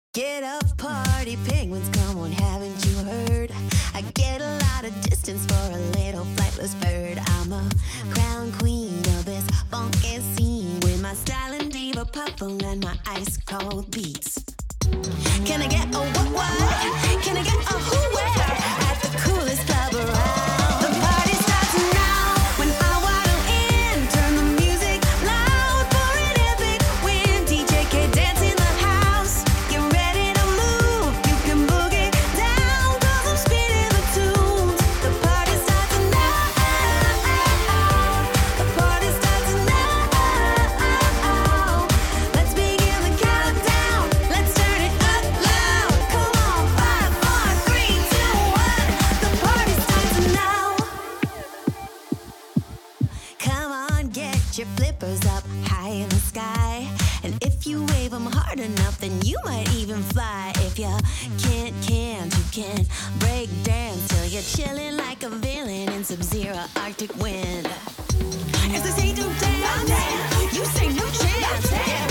Get up, party penguins, come on, haven't you heard? I get a lot of distance for a little flightless bird. I'm a crown queen of this funky scene with my styling diva purple and my ice cold beats. Can I get a what? Can I get a who where? At the coolest club around. The party starts now. When I waddle in, turn the music loud for an epic win. DJ K dance in the house. Get ready to move. You can boogie down 'cause I'm spinning the tunes. The party starts now. The party starts now. Let's begin the countdown. Let's turn it up loud. Come on, 5, 4, 3, 2, 1. The party starts now. Come on, get your flippers up high in the sky. And if you wave them hard enough, then you might even fly. If you you can break dance till you're chilling like a villain in Sub-Zero Arctic wind. If they say don't dance, you say no chance.